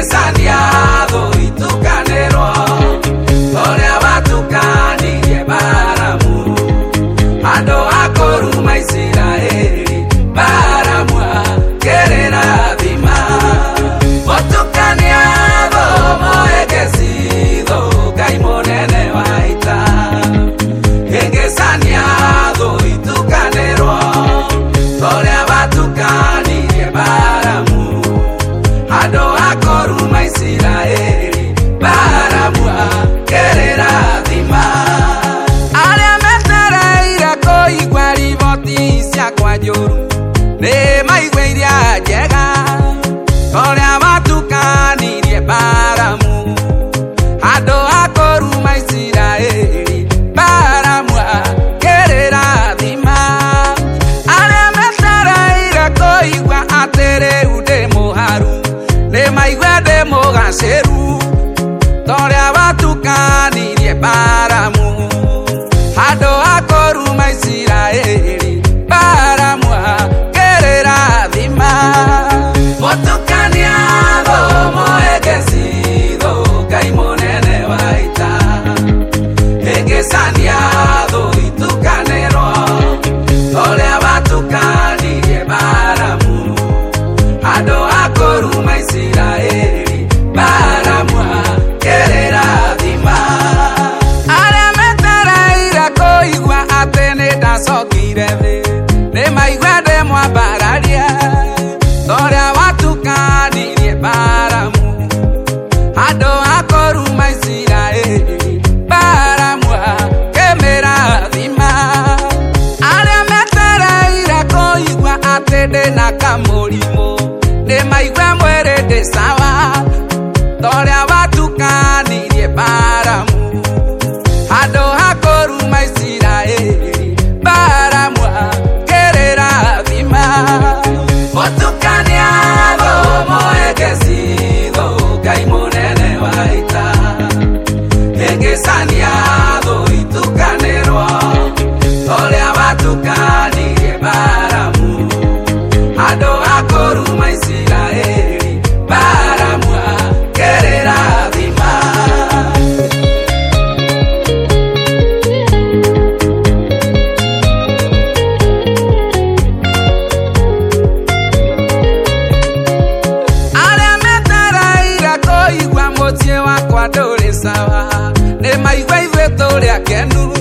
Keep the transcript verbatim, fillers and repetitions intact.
Engesania tho itukanero Oria watukanirie Baramu Ando akoruma Israeli Baramu kerera thima Motukania tho moegesi tho Ngai munene waita Engesania tho itukanero Oria watukanirie Baramu Ando akoruma Israeli Baramu kerera thima Aria metereire kuigua riboti ciakwa njuru Ni maigua iria njega Oria watukanirie Baramu Ando akoruma Israeli Baramu kerera thima Aria metereire kuigua atiriu ndi muharu Ni maigua ndi mugaciru Oria watukanirie Baramu Ando akoruma Israeli Baramu kerera thima Motukania tho moegesi tho Ngai munene waita Engesania tho itukanero Oria watukanirie Baramu Ando akoruma Israeli Baramu kerera thima Aria metereire kuigua ati ni ndacokire thi Ni maigua ndi mwambararia Oria watukanirie Baramu Ando akoruma Israeli Baramu kemera thima Aria metereire kuigua ati ndina kamurimu Ni maigua mwiri ndi sawa Oria watukanirie Baramu Ando akoruma Israeli Baramu kerera thima Motukania tho moegesi tho Ngai munene waita Engesania tho itukanero Oria watukanirie Baramu Ando akoruma Israeli Baramu kerera thima Aria metereire kuigua mutie wakwa nduri sawa Ni maigua ithuĩ tũrĩ akenu